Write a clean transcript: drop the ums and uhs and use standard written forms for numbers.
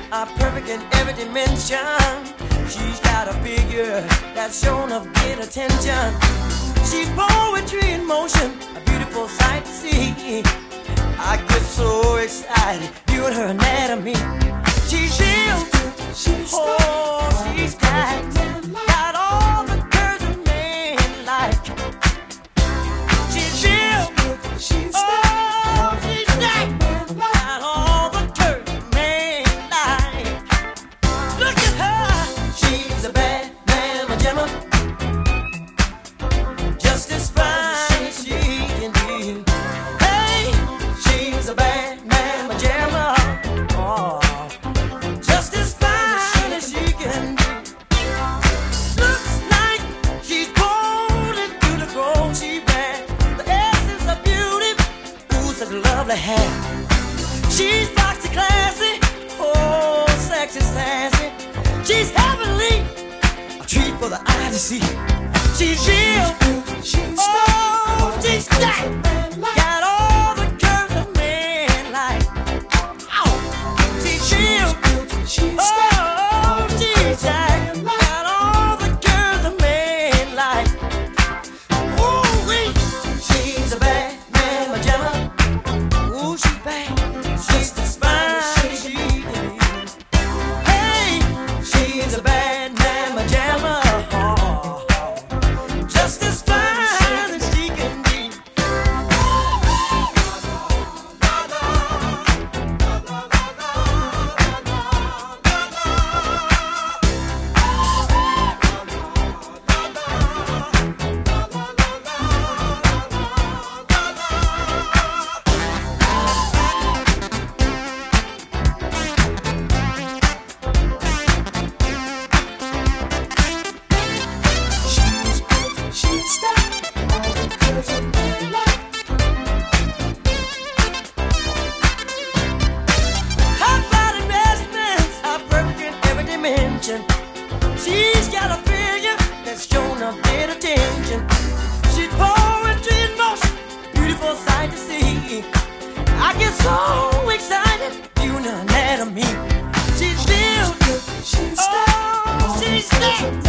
are perfect in every dimension. She's got a figure that's shown of great attention. She's poetry in motion, a beautiful sight to see. I get so excited viewing her anatomy. She's real, oh, she's got all the curves a man like. She's real, oh, she's stacked. Got all the curves a man like. Look at her, she's a bad mamma jamma, just as fine as she can be. Hey, she's a bad mamma jamma, oh, just as fine as she can be. Looks like she's born into the grown. She bad, the essence of beauty, ooh, such lovely hair. She's boxy classy, oh, sexy sassy. She's heavenly, a treat for the eye to see. She's real, oh, she's stacked. Got all the curves a man like. Oh, she's real, oh, she's stacked. Got all the curves a man like. Ooh, wee, she's a bad mamma jamma. Ooh, she's bad, just as fine as she can be. Hey, she's a bad mamma jamma, oh, just as fine as she can be. Her body measurements are perfect in every dimension. She's got a figure that's shown a bit of attention. She's poetry in motion, beautiful sight to see. I get so excited viewing her anatomy. She's real, oh, she's stacked.